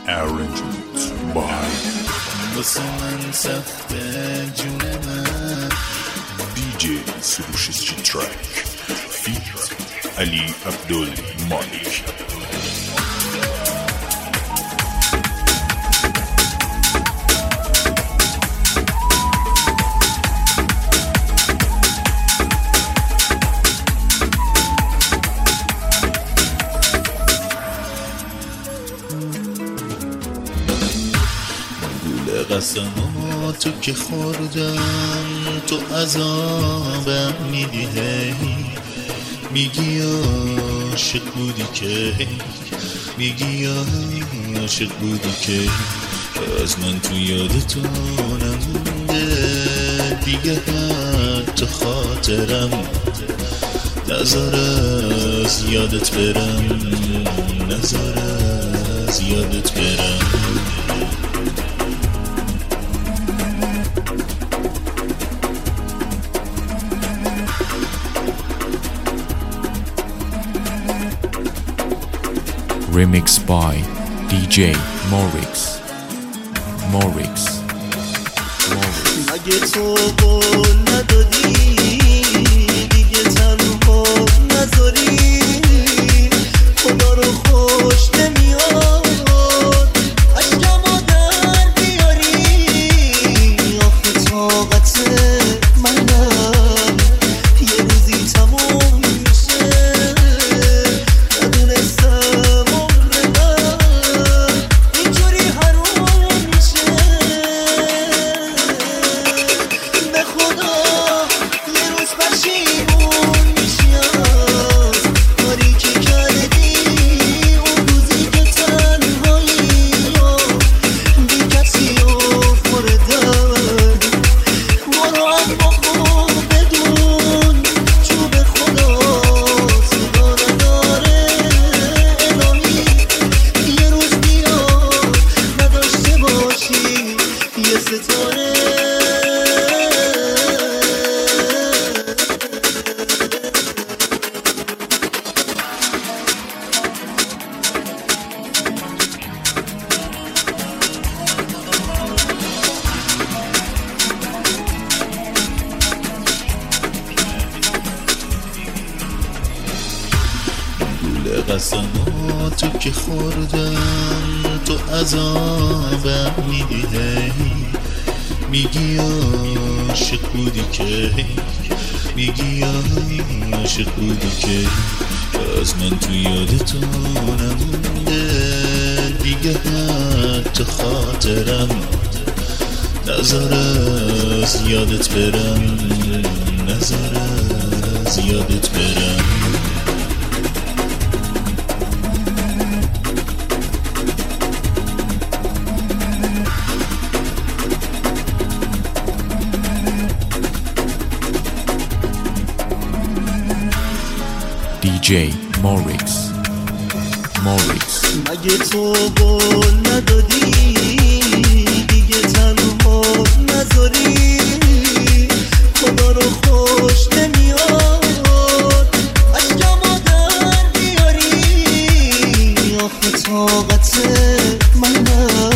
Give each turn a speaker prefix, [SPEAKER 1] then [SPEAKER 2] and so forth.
[SPEAKER 1] Arrangement by
[SPEAKER 2] واسه من سخت جون من
[SPEAKER 1] DJ Solutions Track Feat Ali Abdul Malik.
[SPEAKER 2] قسماتو که خوردم تو عذابم میدی میگی عاشق بودی که میگی عاشق بودی که از من تو یادتو نمونده دیگه حتی خاطرم نذار از یادت برم نذار از یادت برم
[SPEAKER 3] Remix by DJ Morix.
[SPEAKER 4] اگه تو قول ندادی دیگه تنها نذاری خدا رو خوش نمیاد عشقمو در بیاری آخه طاقت منم یه روزی تموم میشه ندونستم عمر من اینجوری حروم میشه به خدا یه روز پشیمون میشی از کاری که کردی اون روزی که تنهایی بی کسی افتادم برو اما خوب بدون چوب خدا صدا نداره الهی یه روز بیاد نداشته باشی یه ستاره
[SPEAKER 2] قسماتو که خوردم تو عذابم میدی میگی عاشق بودی که میگی عاشق بودی که از من تو یادتو نمونده دیگه حتی خاطرم نذار از یادت برم نذار از یادت برم
[SPEAKER 3] DJ Morix.
[SPEAKER 4] اگه تو قول ندادی دیگه تنها نذاری خدا رو خوش نمیاد عشقمو در بیاری آخه طاقت منم